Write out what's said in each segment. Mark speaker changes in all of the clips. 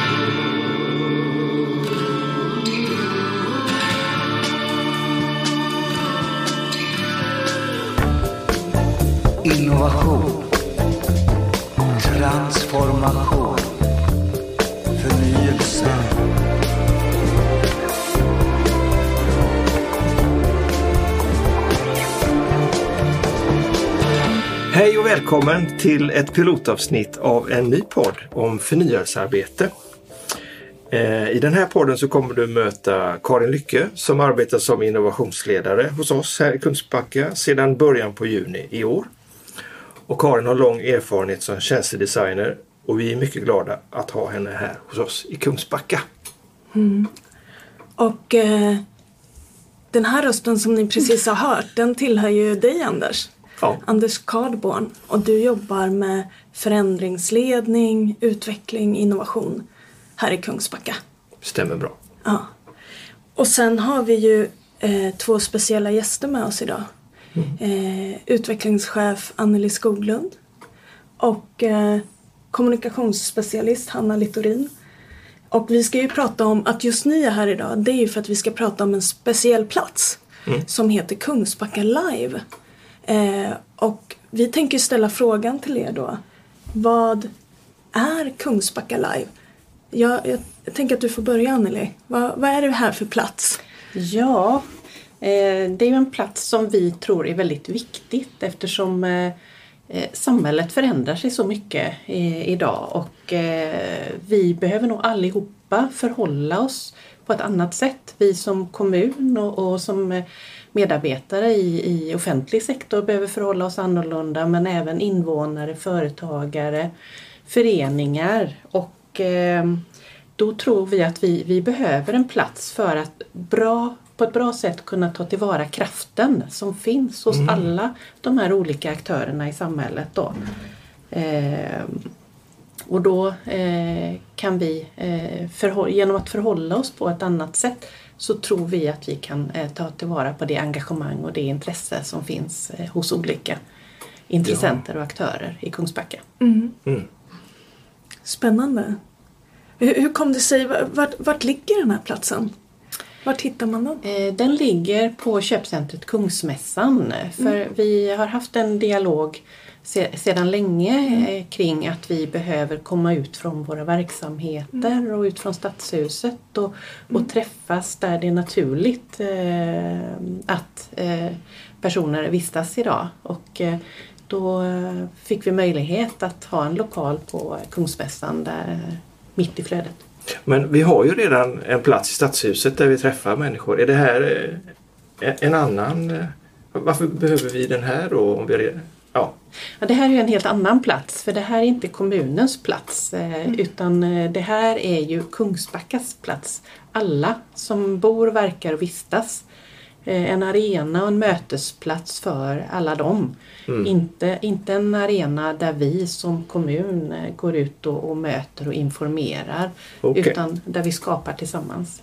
Speaker 1: Innovation, transformation, förnyelse.
Speaker 2: Hej och välkommen till ett pilotavsnitt av en ny podd om förnyelsearbete. I den här podden så kommer du möta Karin Lycke som arbetar som innovationsledare hos oss här i Kungsbacka sedan början på juni i år. Och Karin har lång erfarenhet som tjänstedesigner och vi är mycket glada att ha henne här hos oss i Kungsbacka.
Speaker 3: Mm. Och den här rösten som ni precis har hört, den tillhör ju dig, Anders.
Speaker 2: Ja.
Speaker 3: Anders Kardborn. Och du jobbar med förändringsledning, utveckling, innovation här i Kungsbacka.
Speaker 2: Stämmer bra.
Speaker 3: Ja. Och sen har vi ju 2 speciella gäster med oss idag. Utvecklingschef Anneli Skoglund och kommunikationsspecialist Hanna Littorin. Och vi ska ju prata om att just ni är här idag. Det är ju för att vi ska prata om en speciell plats som heter Kungsbacka Live. Och vi tänker ställa frågan till er då. Vad är Kungsbacka Live? Jag tänker att du får börja, Anneli. Vad är det här för plats?
Speaker 4: Ja, det är ju en plats som vi tror är väldigt viktigt eftersom samhället förändrar sig så mycket idag och vi behöver nog allihopa förhålla oss på ett annat sätt. Vi som kommun och som medarbetare i offentlig sektor behöver förhålla oss annorlunda, men även invånare, företagare, föreningar och då tror vi att vi behöver en plats för att på ett bra sätt kunna ta tillvara kraften som finns hos alla de här olika aktörerna i samhället då. Och då kan vi genom att förhålla oss på ett annat sätt så tror vi att vi kan ta tillvara på det engagemang och det intresse som finns hos olika intressenter och aktörer i Kungsbacka.
Speaker 3: Spännande. Hur kom det sig? Vart ligger den här platsen? Vart hittar man den?
Speaker 4: Den ligger på köpcentret Kungsmässan. För vi har haft en dialog sedan länge kring att vi behöver komma ut från våra verksamheter och ut från stadshuset och träffas där det är naturligt att personer vistas idag. Och då fick vi möjlighet att ha en lokal på Kungsmässan där mitt i flödet.
Speaker 2: Men vi har ju redan en plats i stadshuset där vi träffar människor. Är det här en annan? Varför behöver vi den här då? Om vi ja,
Speaker 4: det här är ju en helt annan plats. För det här är inte kommunens plats. Utan det här är ju Kungsbackas plats. Alla som bor, verkar och vistas. En arena och en mötesplats för alla dem. Inte en arena där vi som kommun går ut och möter och informerar.
Speaker 2: Okay.
Speaker 4: Utan där vi skapar tillsammans.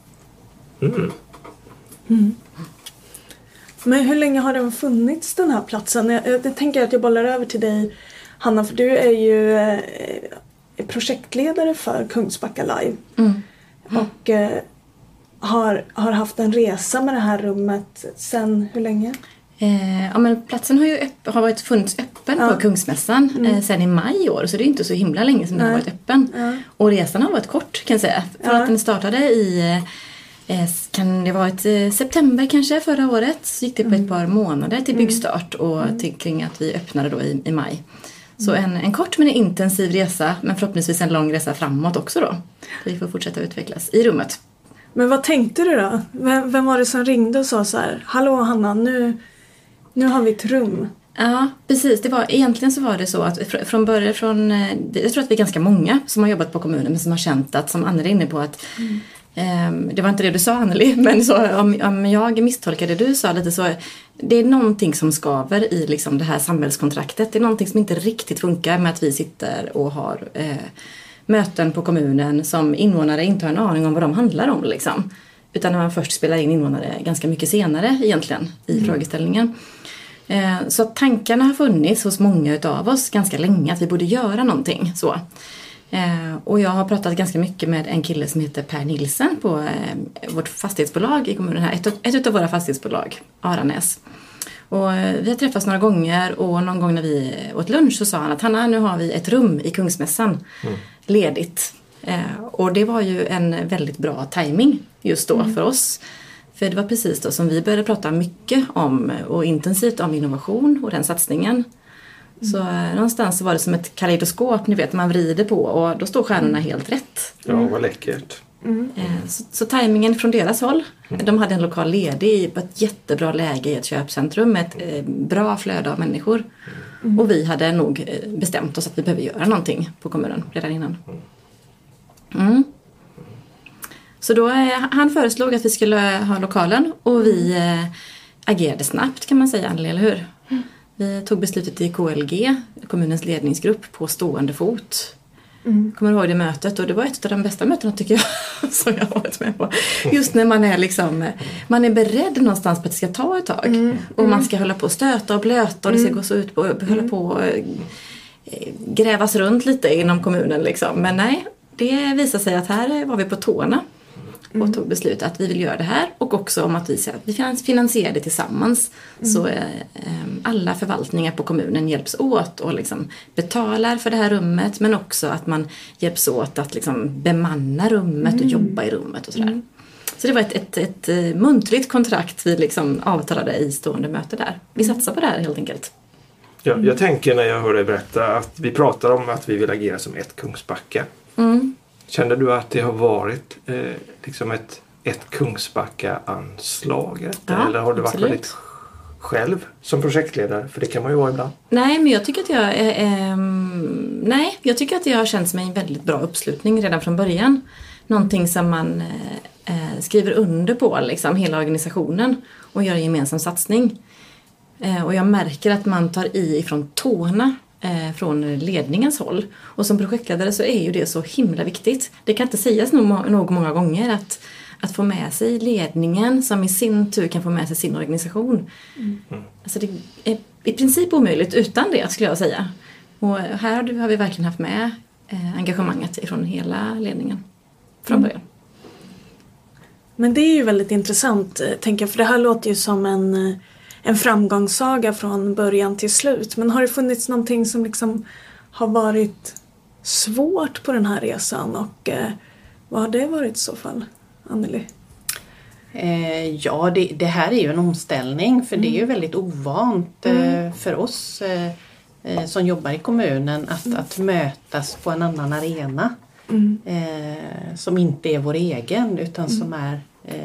Speaker 3: Men hur länge har den funnits, den här platsen? Jag tänker att jag bollar över till dig, Hanna, för du är ju projektledare för Kungsbacka Live. Och har haft en resa med det här rummet sen hur länge?
Speaker 5: Ja, men platsen har funnits öppen på Kungsmässan sen i maj i år, så det är inte så himla länge som den har varit öppen. Och resan har varit kort, kan jag säga. För att den startade kan det ha varit september kanske förra året, så gick det på ett par månader till byggstart och kring att vi öppnade då i maj. Så en kort men en intensiv resa, men förhoppningsvis en lång resa framåt också då. Vi får fortsätta utvecklas i rummet.
Speaker 3: Men vad tänkte du då? Vem var det som ringde och sa så här: hallå Hanna, nu har vi ett rum?
Speaker 5: Ja, precis. Egentligen så var det så att från början, jag tror att vi är ganska många som har jobbat på kommunen men som har känt att, som Anneli är inne på, att det var inte det du sa, Anneli, men så, om jag misstolkade det du sa lite, så det är någonting som skaver i liksom det här samhällskontraktet. Det är någonting som inte riktigt funkar med att vi sitter och har möten på kommunen som invånare inte har en aning om vad de handlar om liksom. Utan när man först spelar in invånare ganska mycket senare egentligen i frågeställningen. Så tankarna har funnits hos många av oss ganska länge att vi borde göra någonting så. Och jag har pratat ganska mycket med en kille som heter Per Nilsen på vårt fastighetsbolag i kommunen här. Ett av våra fastighetsbolag, Aranäs. Och vi har träffats några gånger och någon gång när vi åt lunch så sa han att Hanna, nu har vi ett rum i Kungsmässan ledigt. Och det var ju en väldigt bra timing just då för oss. För det var precis då som vi började prata mycket om och intensivt om innovation och den satsningen. Så någonstans så var det som ett kaleidoskop, ni vet, man vrider på och då står stjärnorna helt rätt.
Speaker 2: Ja, vad läckert.
Speaker 5: Så tajmingen från deras håll, de hade en lokal ledig på ett jättebra läge i ett köpcentrum med ett bra flöde av människor. Och vi hade nog bestämt oss att vi behöver göra någonting på kommunen redan innan. Så då han föreslog att vi skulle ha lokalen och vi agerade snabbt kan man säga, Anneli, eller hur? Vi tog beslutet i KLG, kommunens ledningsgrupp, på stående fot. Kommer ihåg det mötet och det var ett av de bästa mötena tycker jag som jag har varit med på. Just när man är liksom, man är beredd någonstans på att det ska ta ett tag. Och man ska hålla på och stöta och blöta och det ska gå så ut på, hålla på och grävas runt lite inom kommunen liksom. Men nej, det visade sig att här var vi på tårna. Och tog beslut att vi vill göra det här. Och också om att vi finansierar det tillsammans. Så alla förvaltningar på kommunen hjälps åt. Och liksom betalar för det här rummet. Men också att man hjälps åt att liksom bemanna rummet och jobba i rummet och sådär. Så det var ett muntligt kontrakt vi liksom avtalade i stående möte där. Vi satsar på det här helt enkelt.
Speaker 2: Ja, jag tänker när jag hör dig berätta att vi pratar om att vi vill agera som ett Kungsbacka. Kände du att det har varit liksom ett Kungsbacka-anslag?
Speaker 5: Ja,
Speaker 2: eller har du varit
Speaker 5: absolut.
Speaker 2: väldigt själv som projektledare? För det kan man ju vara ibland.
Speaker 5: Nej, men jag tycker att jag tycker att det har känts som en väldigt bra uppslutning redan från början. Någonting som man skriver under på, liksom, hela organisationen och gör en gemensam satsning. Och jag märker att man tar ifrån tårna från ledningens håll. Och som projektledare så är ju det så himla viktigt. Det kan inte sägas nog många gånger att få med sig ledningen som i sin tur kan få med sig sin organisation. Alltså det är i princip omöjligt utan det, skulle jag säga. Och här har vi verkligen haft med engagemanget ifrån hela ledningen från början.
Speaker 3: Men det är ju väldigt intressant, tänker jag, för det här låter ju som en framgångssaga från början till slut. Men har det funnits någonting som liksom har varit svårt på den här resan och vad har det varit i så fall, Anneli?
Speaker 4: Ja, det här är ju en omställning för det är ju väldigt ovant för oss som jobbar i kommunen att mötas på en annan arena som inte är vår egen utan som är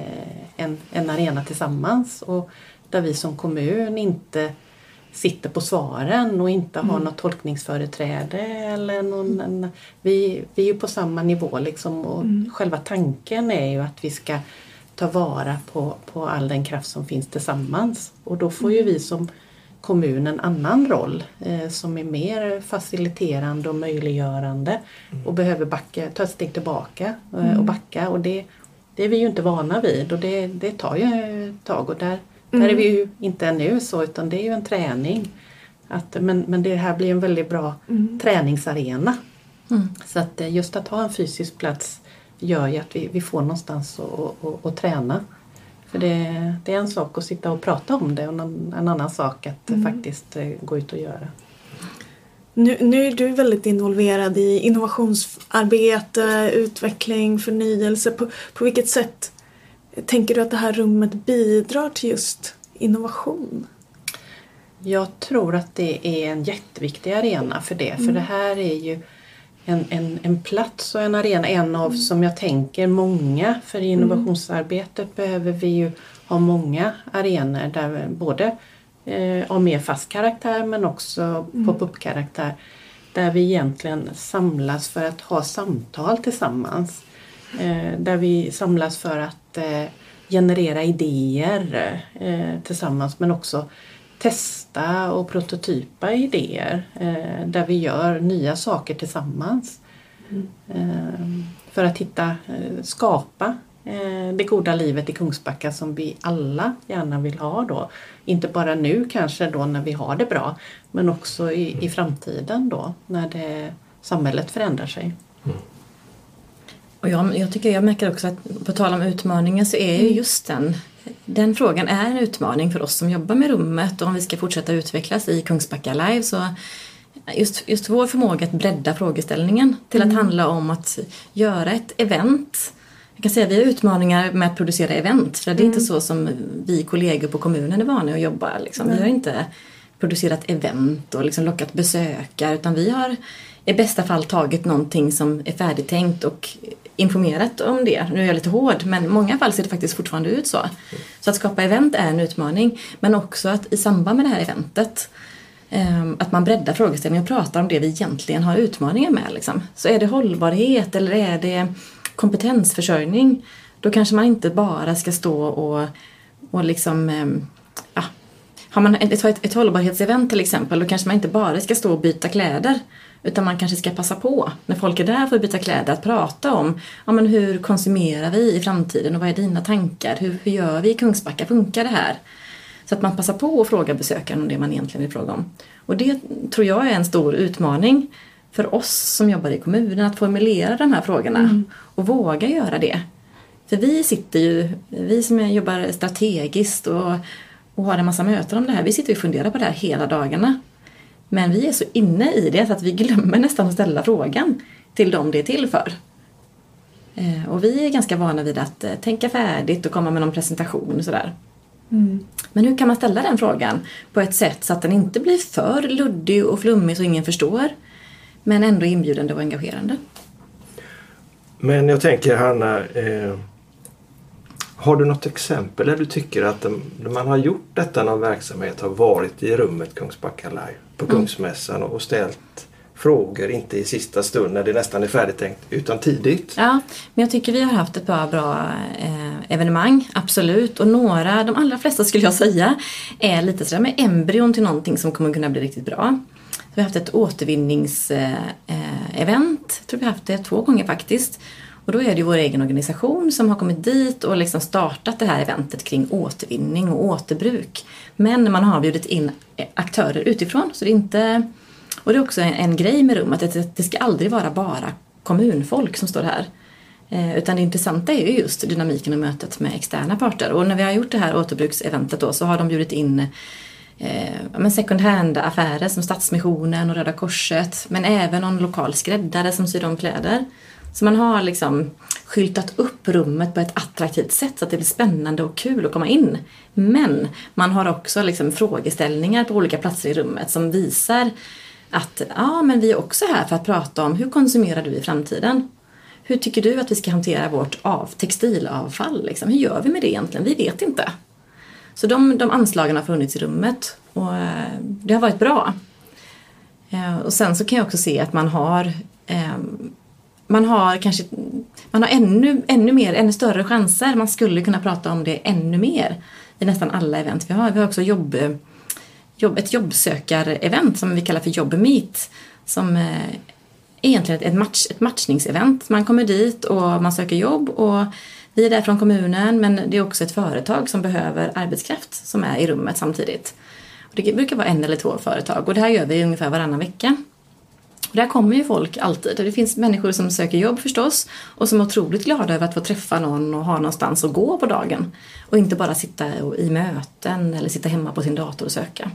Speaker 4: en arena tillsammans och där vi som kommun inte sitter på svaren och inte har något tolkningsföreträde eller vi är ju på samma nivå liksom och själva tanken är ju att vi ska ta vara på all den kraft som finns tillsammans och då får ju vi som kommun en annan roll som är mer faciliterande och möjliggörande och behöver ta ett steg tillbaka och backa och det är vi ju inte vana vid och det tar ju ett tag och där är vi ju inte ännu så utan det är ju en träning. Men det här blir en väldigt bra träningsarena. Så att just att ha en fysisk plats gör ju att vi får någonstans att träna. För det är en sak att sitta och prata om det och en annan sak att faktiskt gå ut och göra.
Speaker 3: Nu är du väldigt involverad i innovationsarbete, utveckling, förnyelse. På vilket sätt tänker du att det här rummet bidrar till just innovation?
Speaker 4: Jag tror att det är en jätteviktig arena för det. För det här är ju en plats och en arena. En av som jag tänker många. För i innovationsarbetet behöver vi ju ha många arenor. Där både av mer fast karaktär men också pop-up-karaktär. Där vi egentligen samlas för att ha samtal tillsammans. Där vi samlas för att generera idéer tillsammans men också testa och prototypa idéer där vi gör nya saker tillsammans för att skapa det goda livet i Kungsbacka som vi alla gärna vill ha då. Inte bara nu kanske då när vi har det bra men också i framtiden då när samhället förändrar sig.
Speaker 5: Och jag märker också att på tal om utmaningen så är ju just den frågan är en utmaning för oss som jobbar med rummet, och om vi ska fortsätta utvecklas i Kungsbacka Live så just vår förmåga att bredda frågeställningen till att handla om att göra ett event. Jag kan säga att vi har utmaningar med att producera event, för det är inte så som vi kollegor på kommunen är vana att jobba. Liksom. Vi har inte producerat event och liksom lockat besökare, utan vi har i bästa fall tagit någonting som är färdigtänkt och informerat om det. Nu är jag lite hård, men i många fall ser det faktiskt fortfarande ut så. Så att skapa event är en utmaning, men också att i samband med det här eventet att man breddar frågeställningen och pratar om det vi egentligen har utmaningar med. Liksom. Så är det hållbarhet eller är det kompetensförsörjning, då kanske man inte bara ska stå och liksom har man ett hållbarhetsevent till exempel, då kanske man inte bara ska stå och byta kläder, utan man kanske ska passa på när folk är där för att byta kläder att prata om men hur konsumerar vi i framtiden och vad är dina tankar, hur gör vi i Kungsbacka, funkar det här? Så att man passar på att fråga besökaren om det man egentligen vill fråga om. Och det tror jag är en stor utmaning för oss som jobbar i kommunen, att formulera de här frågorna och våga göra det. För vi som jobbar strategiskt och har en massa möten om det här, vi sitter och funderar på det här hela dagarna. Men vi är så inne i det så att vi glömmer nästan att ställa frågan till dem det är till för. Och vi är ganska vana vid att tänka färdigt och komma med någon presentation och sådär. Men hur kan man ställa den frågan på ett sätt så att den inte blir för luddig och flummig så ingen förstår, men ändå inbjudande och engagerande?
Speaker 2: Men jag tänker, Hanna, har du något exempel där du tycker att när man har gjort detta, någon verksamhet har varit i rummet Kungsbacka Live på Kungsmässan och ställt frågor, inte i sista stund när det nästan är färdigtänkt, utan tidigt? Ja,
Speaker 5: men jag tycker vi har haft ett par bra evenemang, absolut. Och de allra flesta skulle jag säga, är lite sådär med embryon till någonting som kommer kunna bli riktigt bra. Vi har haft ett återvinningsevent, tror vi har haft det 2 gånger faktiskt. Och då är det ju vår egen organisation som har kommit dit och liksom startat det här eventet kring återvinning och återbruk. Men man har bjudit in aktörer utifrån, så det är inte... Och det är också en grej med rummet, att det ska aldrig vara bara kommunfolk som står här. Utan det intressanta är ju just dynamiken och mötet med externa parter. Och när vi har gjort det här återbrukseventet då, så har de bjudit in second hand-affärer som Stadsmissionen och Röda Korset. Men även någon lokal skräddare som syr om kläder. Så man har liksom skyltat upp rummet på ett attraktivt sätt så att det blir spännande och kul att komma in. Men man har också liksom frågeställningar på olika platser i rummet som visar att men vi är också här för att prata om hur konsumerar du i framtiden? Hur tycker du att vi ska hantera vårt textilavfall? Liksom? Hur gör vi med det egentligen? Vi vet inte. Så de anslagen har funnits i rummet och det har varit bra. Och sen så kan jag också se att man har ännu större chanser. Man skulle kunna prata om det ännu mer i nästan alla event vi har. Vi har också ett jobbsökar-event som vi kallar för Jobbmeet, som är egentligen ett matchningsevent. Man kommer dit och man söker jobb, och vi är där från kommunen, men det är också ett företag som behöver arbetskraft som är i rummet samtidigt. Och det brukar vara 1 eller 2 företag, och det här gör vi ungefär varannan vecka. Och där kommer ju folk alltid. Det finns människor som söker jobb förstås, och som är otroligt glada över att få träffa någon och ha någonstans att gå på dagen. Och inte bara sitta i möten eller sitta hemma på sin dator och söka.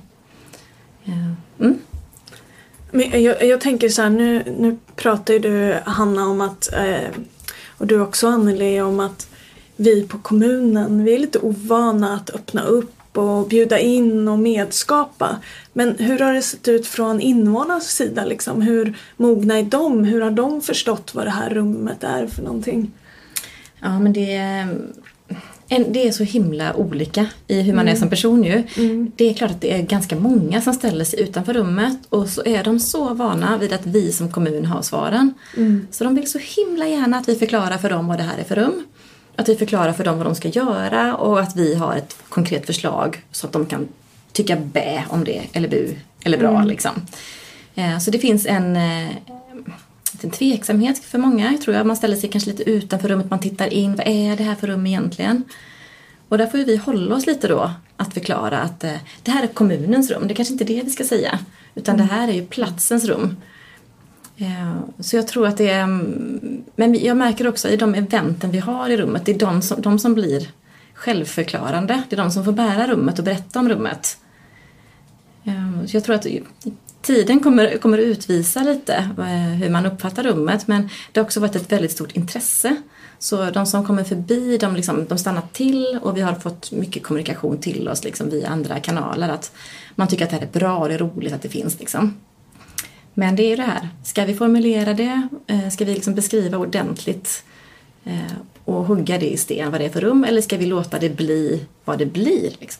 Speaker 3: Men jag tänker så här, nu pratar ju du, Hanna, om att, och du också, Anneli, om att vi på kommunen, vi är lite ovana att öppna upp och bjuda in och medskapa. Men hur har det sett ut från invånarnas sida? Liksom? Hur mogna är de? Hur har de förstått vad det här rummet är för någonting?
Speaker 5: Ja, men det är så himla olika i hur man är som person ju. Det är klart att det är ganska många som ställer sig utanför rummet, och så är de så vana vid att vi som kommun har svaren. Så de vill så himla gärna att vi förklarar för dem vad det här är för rum. Att vi förklarar för dem vad de ska göra, och att vi har ett konkret förslag så att de kan tycka bä om det, eller bu, eller bra liksom. Så det finns en tveksamhet för många, tror jag. Man ställer sig kanske lite utanför rummet, man tittar in, vad är det här för rum egentligen? Och där får vi hålla oss lite då att förklara att det här är kommunens rum. Det är kanske inte det vi ska säga, utan det här är ju platsens rum. Så jag tror att det är Men jag märker också i de eventen vi har i rummet, det är de som blir självförklarande. Det är de som får bära rummet och berätta om rummet. Så jag tror att tiden kommer utvisa lite hur man uppfattar rummet, men det har också varit ett väldigt stort intresse. Så de som kommer förbi, de stannar till, och vi har fått mycket kommunikation till oss liksom, via andra kanaler. Att man tycker att det här är bra och det är roligt att det finns. Liksom. Men det är ju det här, ska vi formulera det? Ska vi liksom beskriva ordentligt och hugga det i sten vad det är för rum? Eller ska vi låta det bli vad det blir? Liksom?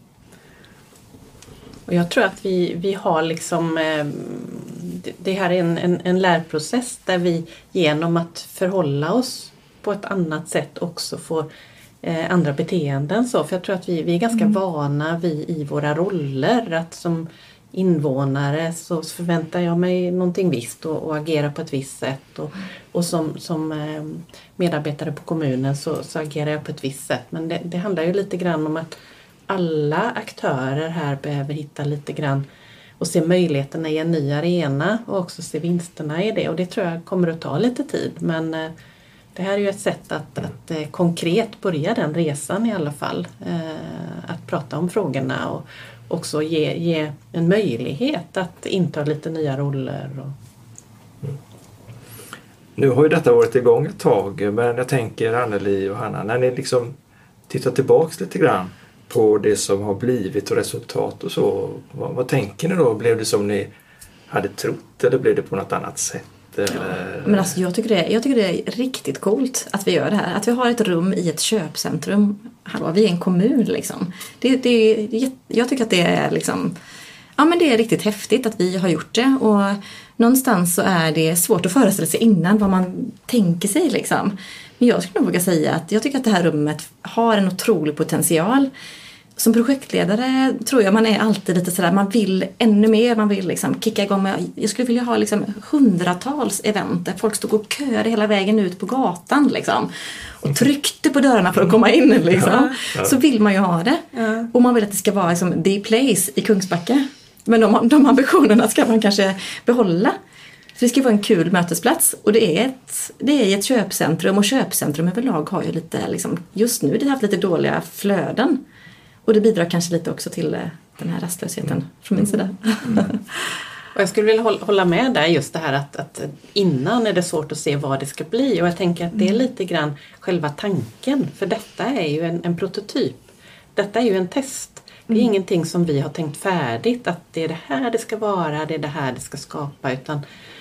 Speaker 4: Och jag tror att vi har liksom, det här är en lärprocess där vi genom att förhålla oss på ett annat sätt också får andra beteenden. För jag tror att vi är ganska vana i våra roller, att som invånare så förväntar jag mig någonting visst och agerar på ett visst sätt. Och som medarbetare på kommunen så agerar jag på ett visst sätt. Men det handlar ju lite grann om att alla aktörer här behöver hitta lite grann och se möjligheterna i en ny arena och också se vinsterna i det. Och det tror jag kommer att ta lite tid. Men det här är ju ett sätt att konkret börja den resan i alla fall. Att prata om frågorna och också ge en möjlighet att inta lite nya roller.
Speaker 2: Nu har ju detta varit igång ett tag, men jag tänker Anneli och Hanna, när ni liksom tittar tillbaks lite grann på det som har blivit och resultat och så, vad tänker ni då? Blev det som ni hade trott eller blev det på något annat sätt? Eller?
Speaker 5: Men alltså, jag tycker det är riktigt coolt att vi gör det här. Att vi har ett rum i ett köpcentrum. Hallå, vi är en kommun liksom. Jag tycker att det är liksom, ja men det är riktigt häftigt att vi har gjort det. Och någonstans så är det svårt att föreställa sig innan vad man tänker sig liksom. Men jag skulle nog våga säga att jag tycker att det här rummet har en otrolig potential. Som projektledare tror jag man är alltid lite sådär, man vill ännu mer, man vill liksom kicka igång med, jag skulle vilja ha liksom hundratals event där folk stod och köade hela vägen ut på gatan liksom, och tryckte på dörrarna för att komma in liksom. Så vill man ju ha det. Och man vill att det ska vara liksom the place i Kungsbacka. Men de ambitionerna ska man kanske behålla. För det ska vara en kul mötesplats, och det är ett köpcentrum, och köpcentrum överlag har ju lite liksom, just nu det har haft lite dåliga flöden. Och det bidrar kanske lite också till den här rastlösheten från min sida.
Speaker 4: Och jag skulle vilja hålla med där just det här att innan är det svårt att se vad det ska bli. Och jag tänker att det är lite grann själva tanken. För detta är ju en prototyp. Detta är ju en test. Det är ingenting som vi har tänkt färdigt. Att det är det här det ska vara, det är det här det ska skapa. Utan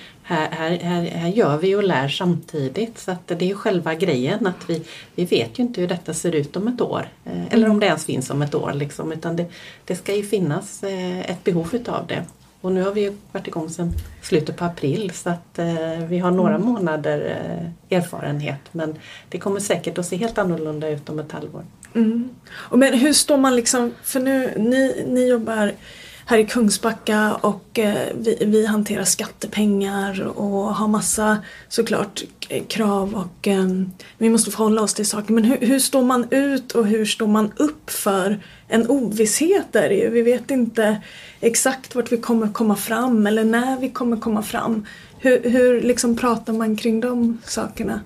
Speaker 4: här gör vi och lär samtidigt. Så att det är ju själva grejen att vi vet ju inte hur detta ser ut om ett år. Eller om det ens finns om ett år liksom. Utan det ska ju finnas ett behov utav det. Och nu har vi ju varit igång sedan slutet på april. Så att vi har några månader erfarenhet. Men det kommer säkert att se helt annorlunda ut om ett halvår.
Speaker 3: Men hur står man liksom, för nu ni jobbar här i Kungsbacka och vi hanterar skattepengar och har massa såklart krav och vi måste förhålla oss till saker. Men hur står man ut och hur står man upp för en ovisshet där ju? Vi vet inte exakt vart vi kommer komma fram eller när vi kommer komma fram. Hur liksom pratar man kring de sakerna?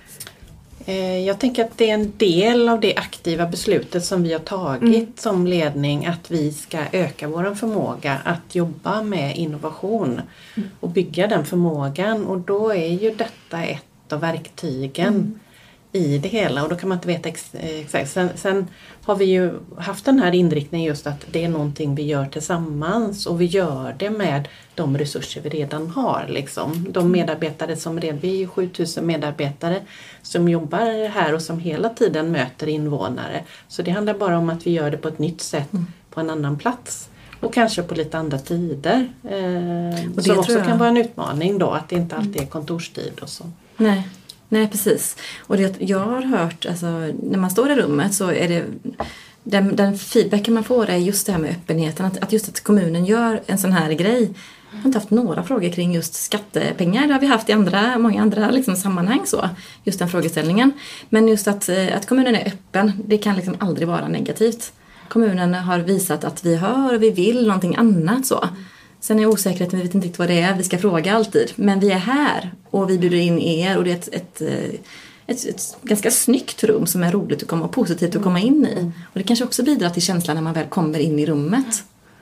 Speaker 4: Jag tänker att det är en del av det aktiva beslutet som vi har tagit som ledning, att vi ska öka vår förmåga att jobba med innovation och bygga den förmågan, och då är ju detta ett av verktygen i det hela, och då kan man inte veta exakt. Sen har vi ju haft den här inriktningen just att det är någonting vi gör tillsammans, och vi gör det med de resurser vi redan har liksom. De medarbetare som redan, vi är ju 7000 medarbetare som jobbar här och som hela tiden möter invånare. Så det handlar bara om att vi gör det på ett nytt sätt på en annan plats. Och kanske på lite andra tider. Och det som också kan vara en utmaning då, att det inte alltid är kontorstid och så.
Speaker 5: Nej, precis. Och det jag har hört, alltså, när man står i rummet så är det den feedbacken man får är just det här med öppenheten. Att just att kommunen gör en sån här grej. Jag har inte haft några frågor kring just skattepengar. Det har vi haft i många andra liksom sammanhang så. Just den frågeställningen. Men just att kommunen är öppen, det kan liksom aldrig vara negativt. Kommunen har visat att vi hör och vi vill någonting annat så. Sen är osäkerheten, vi vet inte riktigt vad det är. Vi ska fråga alltid. Men vi är här och vi bjuder in er. Och det är ett ganska snyggt rum som är roligt att komma och positivt att komma in i. Och det kanske också bidrar till känslan när man väl kommer in i rummet.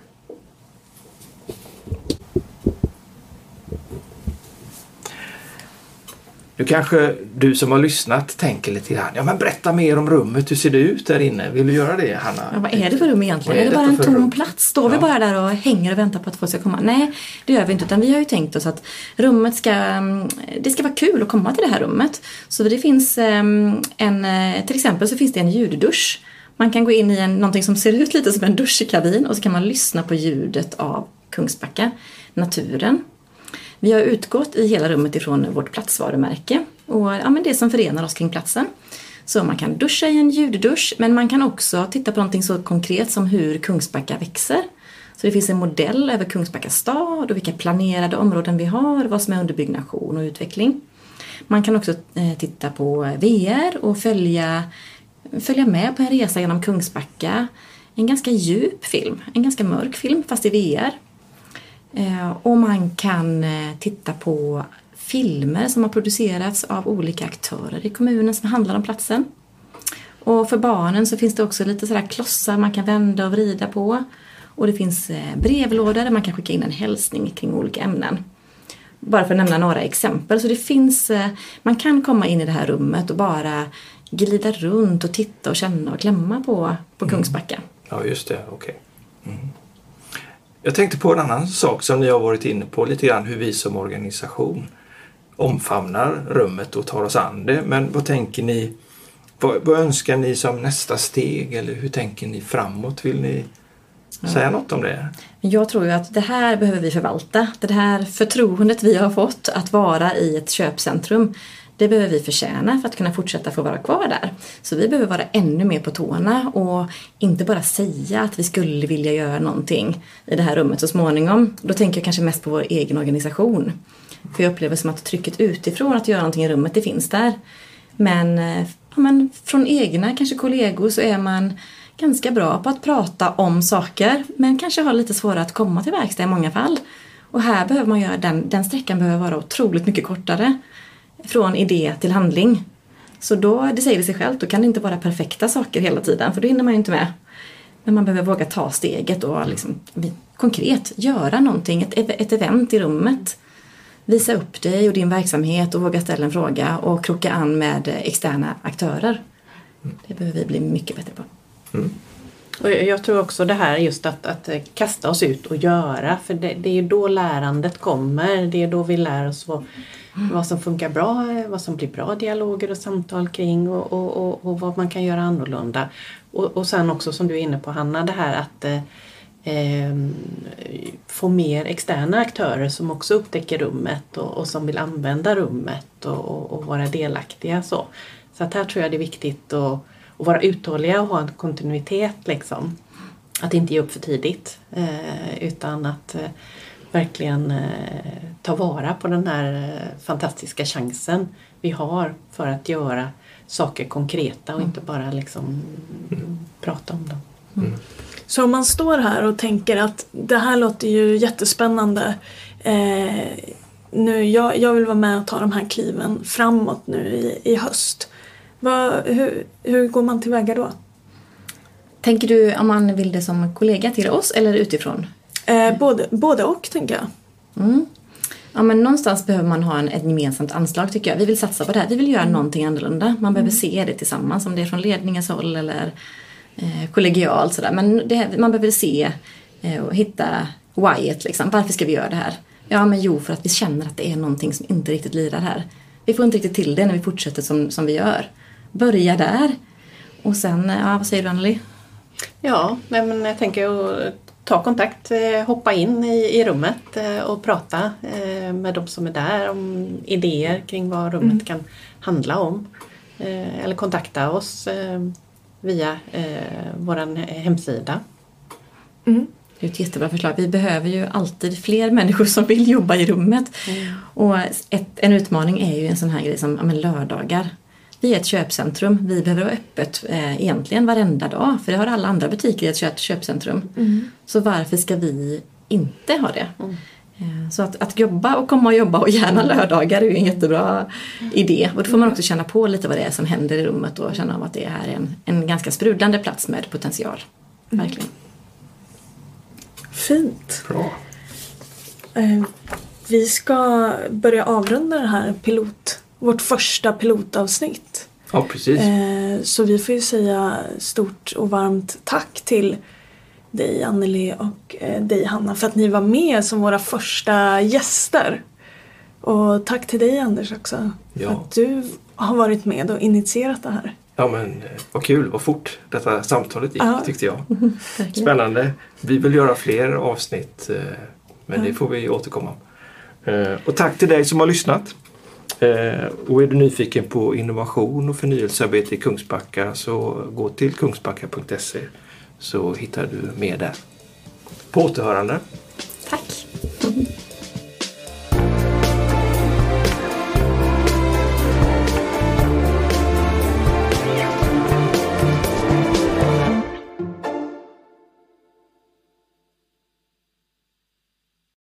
Speaker 2: Nu kanske du som har lyssnat tänker lite grann. Ja, men berätta mer om rummet. Hur ser det ut där inne? Vill du göra det, Hanna?
Speaker 5: Ja, vad är det för rum egentligen? Är det bara en tom plats? Står vi bara där och hänger och väntar på att folk ska komma? Nej, det gör vi inte. Utan vi har ju tänkt oss att rummet ska vara kul att komma till det här rummet. Så det finns till exempel så finns det en ljuddusch. Man kan gå in i någonting som ser ut lite som en duschkabin och så kan man lyssna på ljudet av Kungsbacka, naturen. Vi har utgått i hela rummet ifrån vårt platsvarumärke och men det som förenar oss kring platsen. Så man kan duscha i en ljuddusch, men man kan också titta på någonting så konkret som hur Kungsbacka växer. Så det finns en modell över Kungsbacka stad och vilka planerade områden vi har, vad som är under byggnation och utveckling. Man kan också titta på VR och följa med på en resa genom Kungsbacka. En ganska djup film, en ganska mörk film fast i VR. Och man kan titta på filmer som har producerats av olika aktörer i kommunen som handlar om platsen. Och för barnen så finns det också lite sådär klossar man kan vända och vrida på. Och det finns brevlådor där man kan skicka in en hälsning kring olika ämnen. Bara för att nämna några exempel. Så det finns, man kan komma in i det här rummet och bara glida runt och titta och känna och klämma på Kungsbacka.
Speaker 2: Ja, just det. Okej. Mm. Jag tänkte på en annan sak som ni har varit inne på lite grann, hur vi som organisation omfamnar rummet och tar oss an det. Men vad tänker ni, vad önskar ni som nästa steg eller hur tänker ni framåt? Vill ni säga något om det?
Speaker 5: Jag tror ju att det här behöver vi förvalta. Det här förtroendet vi har fått att vara i ett köpcentrum, det behöver vi förtjäna för att kunna fortsätta få vara kvar där. Så vi behöver vara ännu mer på tårna och inte bara säga att vi skulle vilja göra någonting i det här rummet så småningom. Då tänker jag kanske mest på vår egen organisation. För jag upplever som att trycket utifrån att göra någonting i rummet, det finns där. Men från egna kanske kollegor så är man ganska bra på att prata om saker. Men kanske har lite svårare att komma till verkstad i många fall. Och här behöver man göra den sträckan behöver vara otroligt mycket kortare. Från idé till handling. Så då, det säger det sig självt, då kan det inte vara perfekta saker hela tiden. För då hinner man ju inte med. Men man behöver våga ta steget och liksom, konkret göra någonting. Ett event i rummet. Visa upp dig och din verksamhet och våga ställa en fråga. Och kroka an med externa aktörer. Det behöver vi bli mycket bättre på.
Speaker 2: Mm.
Speaker 4: Och jag tror också det här just att kasta oss ut och göra. För det är ju då lärandet kommer. Det är då vi lär oss vad som funkar bra, vad som blir bra dialoger och samtal kring och vad man kan göra annorlunda. Och sen också som du är inne på, Hanna, det här att få mer externa aktörer som också upptäcker rummet och som vill använda rummet och vara delaktiga. Så att här tror jag det är viktigt att vara uthålliga och ha en kontinuitet liksom. Att inte ge upp för tidigt utan att verkligen ta vara på den här fantastiska chansen vi har för att göra saker konkreta och inte bara liksom prata om dem.
Speaker 2: Mm.
Speaker 3: Så om man står här och tänker att det här låter ju jättespännande. Jag vill vara med och ta de här kliven framåt nu i höst. Hur går man tillväga då?
Speaker 5: Tänker du om man vill det som kollega till oss eller utifrån?
Speaker 3: Både och, tänker jag.
Speaker 5: Mm. Ja, men någonstans behöver man ha ett gemensamt anslag, tycker jag. Vi vill satsa på det här. Vi vill göra någonting annorlunda. Man behöver se det tillsammans, om det är från ledningens håll eller kollegialt. Sådär. Men man behöver se och hitta whyet. Liksom. Varför ska vi göra det här? Ja, men för att vi känner att det är någonting som inte riktigt lirar här. Vi får inte riktigt till det när vi fortsätter som vi gör. Börja där. Och sen, vad säger du, Anneli?
Speaker 4: Ja, men jag tänker att ta kontakt, hoppa in i rummet och prata med de som är där om idéer kring vad rummet kan handla om. Eller kontakta oss via vår hemsida.
Speaker 3: Mm.
Speaker 5: Det är ett jättebra förslag. Vi behöver ju alltid fler människor som vill jobba i rummet. Och en utmaning är ju en sån här grej som lördagar. Vi är ett köpcentrum. Vi behöver vara öppet egentligen varenda dag. För det har alla andra butiker i ett köpcentrum. Så varför ska vi inte har det. Så att jobba och komma och jobba och gärna lördagar är ju en jättebra idé. Och då får man också känna på lite vad det är som händer i rummet och känna av att det här är en ganska sprudlande plats med potential. Verkligen.
Speaker 3: Fint.
Speaker 2: Bra.
Speaker 3: Vi ska börja avrunda det här vårt första pilotavsnitt.
Speaker 2: Ja, precis.
Speaker 3: Så vi får ju säga stort och varmt tack till dig Anneli och dig Hanna för att ni var med som våra första gäster. Och tack till dig Anders också för att du har varit med och initierat det här.
Speaker 2: Ja, men vad kul, vad fort detta samtalet gick tyckte jag. Spännande. Vi vill göra fler avsnitt men det får vi återkomma om. Och tack till dig som har lyssnat. Och är du nyfiken på innovation och förnyelsearbete i Kungsbacka så gå till kungsbacka.se så hittar du mer där. På återhörande.